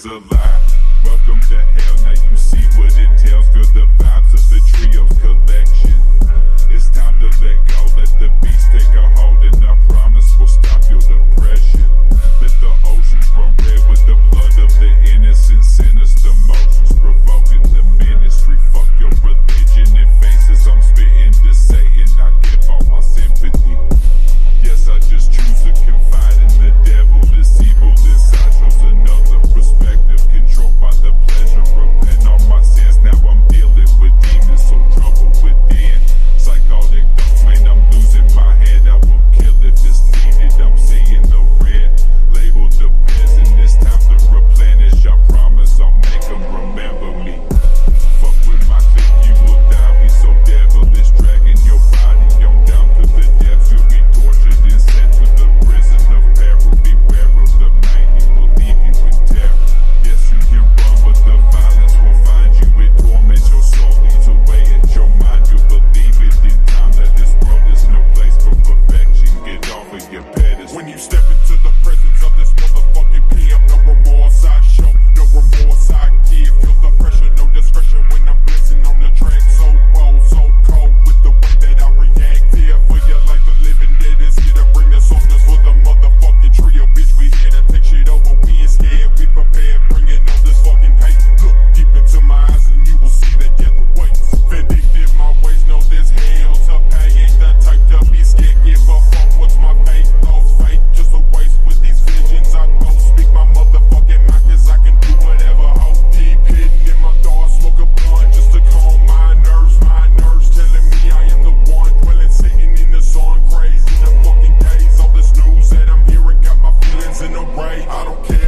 is a lie. Welcome to hell, now you see what it entails. Feel the vibes of the trio collection. It's time to let go, let the beats take a hold, and I promise we'll stop your depression. Let the oceans run red with the blood of the innocent, sinister motions provoking the ministry. Fuck your religion and faces, I'm spitting to Satan, I give all my sympathy. Yes, I just choose to confide in the devil. This evil inside shows another perspective, controlled by the pleasure. Repent on my sins, now I'm dealing with demons, so trouble within. Psychotic thoughts, man, I'm losing my head. I will kill if it's needed. I'm seeing the red, labeled the peasant. It's time to replenish. I promise I'll make them remember me. Fuck with my clique, you will die. We so devilish, dragging your body on down to the depths. You'll be tortured and sent to the prison of peril. Beware of the man, he will leave you in terror. Yes, you can run, but the violence will find you. It torments your soul, eats away at your mind. You'll believe it in time that this world is no place for perfection. Get off of your pedestal. When you step into the presence of this motherfucking PM, no remorse I show, no remorse I give. Feel the pressure, no discretion when I'm blitzing on the track. So bold, so cold with the way that I react. Fear for your life, the living dead is here to bring the soldiers for the motherfucking trio. Bitch, we here to take shit over. We ain't scared, we prepared, bringing all this fucking hate. Look deep into my eyes and you will see that death awaits. Vindictive, my ways know this hell to pay. Ain't the type to be scared, give a fuck what's my fate. Lost fate, just a waste with these visions. I go speak my motherfucking mind, cause I can do whatever. Hold deep hidden in my thoughts, smoke a blunt just to calm my nerves. My nerves telling me I am the one dwelling, sitting in the sun, crazy the fucking days. All this news that I'm hearing got my feelings in a rage. I don't care.